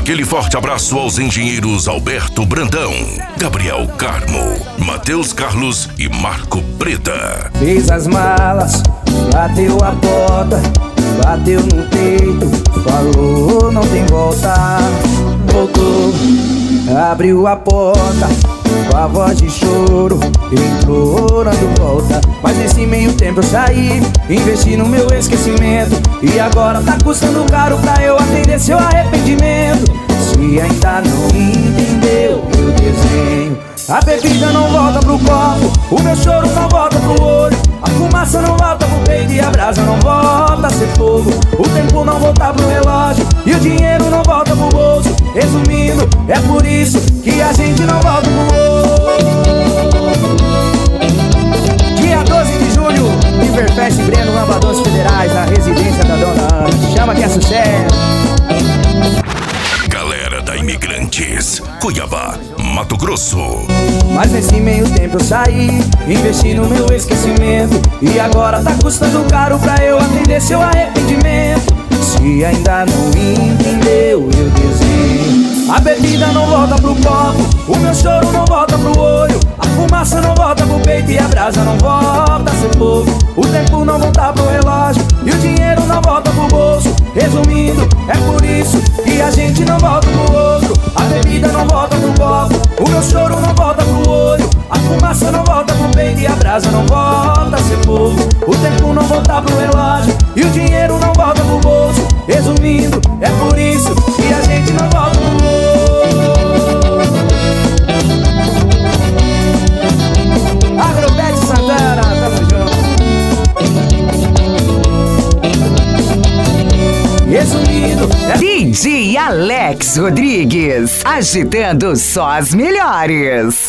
Aquele forte abraço aos engenheiros Alberto Brandão, Gabriel Carmo, Matheus Carlos e Marco Preta. Fez as malas, bateu a porta, bateu no peito, falou não tem volta. Voltou, abriu a porta, com a voz de choro, implorando volta. Mas nesse meio tempo eu saí, investi no meu esquecimento, e agora tá custando caro pra eu atender seu arrependimento. Se ainda não entendeu meu desenho, a bebida não volta pro copo, o meu choro não volta pro olho, a fumaça não volta pro peito e a brasa não volta a ser fogo. O tempo não volta pro relógio e o dinheiro não volta pro bolso. Resumindo, é por isso que a gente não volta pro outro. Dia 12 de julho, Riverfest Breno, Lavadores Federais, na residência da Dona Ana. Chama que é sucesso. Galera da Imigrantes, Cuiabá, Mato Grosso. Mas nesse meio tempo eu saí, investi no meu esquecimento, e agora tá custando caro pra eu atender seu arrependimento. Se ainda não entendeu meu desenho, a bebida não volta pro copo, o meu choro não volta pro olho, a fumaça não volta pro peito e a brasa não volta a ser fogo. O tempo não volta pro relógio e o dinheiro não volta pro bolso. Resumindo, é por isso que a gente não volta pro outro. A bebida não volta pro copo, o meu choro não volta pro olho, a fumaça não volta pro peito e a brasa não volta a ser fogo. O tempo não volta pro relógio e o dinheiro não volta pro bolso. Resumindo, é por isso que a gente não volta pro outro. Agrobete Santana, tamo junto. Resumindo, é... DJ Alex Rodrigues, agitando só as melhores.